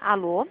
Alô?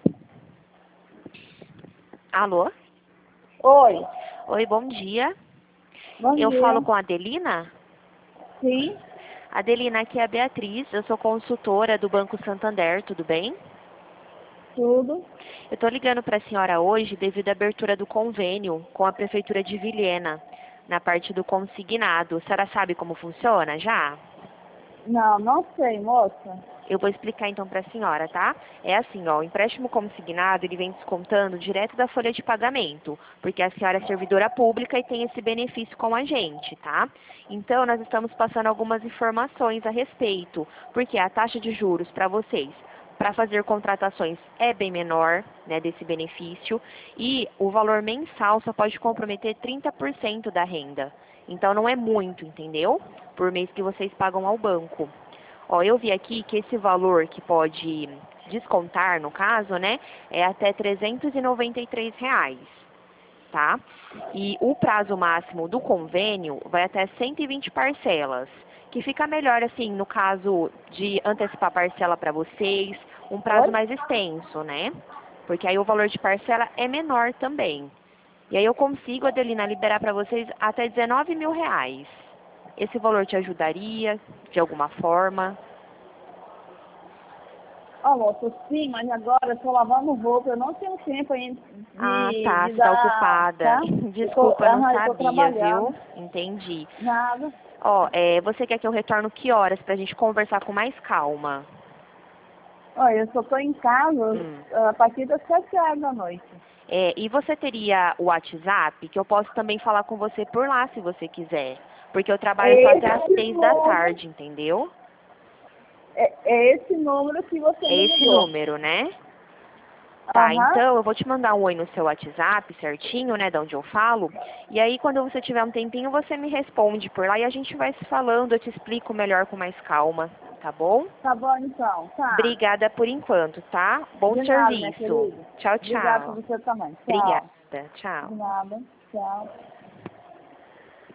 Alô? Oi, Oi, bom dia. bom Eu dia. falo com a Adelina? Sim, Adelina, aqui é a Beatriz, eu sou consultora do Banco Santander, tudo bem? tudo. Eu estou ligando para a senhora hoje devido à abertura do convênio com a Prefeitura de Vilhena, na parte do consignado. A senhora sabe como funciona já? Não sei, moça. Eu vou explicar então para a senhora, tá? É assim, ó, o empréstimo consignado, ele vem descontando direto da folha de pagamento, porque a senhora é servidora pública e tem esse benefício com a gente, tá? Então, nós estamos passando algumas informações a respeito, porque a taxa de juros para vocês, para fazer contratações, é bem menor, né, desse benefício, e o valor mensal só pode comprometer 30% da renda. Então, não é muito, entendeu? Por mês que vocês pagam ao banco. Ó, eu vi aqui que esse valor que pode descontar, no caso, né, é até R$ 393, tá? E o prazo máximo do convênio vai até 120 parcelas, que fica melhor, assim, no caso de antecipar parcela para vocês, um prazo Oi? mais extenso, né? Porque aí o valor de parcela é menor também. E aí eu consigo, Adelina, liberar para vocês até R$ 19.000. Esse valor te ajudaria de alguma forma? Ó, moça, sim, mas agora eu tô lavando roupa, eu não tenho tempo ainda Ah, de, tá, de você tá dar, ocupada. tá? Desculpa, eu não Eu tô sabia, viu? trabalhando. Entendi. Nada. Ó, você quer que eu retorno que horas pra gente conversar com mais calma? Olha, eu só tô em casa Hum. a partir das 7 horas da noite. E você teria o WhatsApp, que eu posso também falar com você por lá, se você quiser. Porque eu trabalho só até às Esse 6 da número, tarde, entendeu? é esse número que você É me esse ligou. número, né? Tá, Aham, então eu vou te mandar um oi no seu WhatsApp certinho, né, de onde eu falo. E aí, quando você tiver um tempinho, você me responde por lá e a gente vai se falando, eu te explico melhor com mais calma, tá bom? tá bom então, tá. Obrigada por enquanto, tá? Bom De nada, minha serviço. querida. Tchau, Obrigada por tchau. você também. Obrigada. Tchau. Tchau. De nada. Tchau.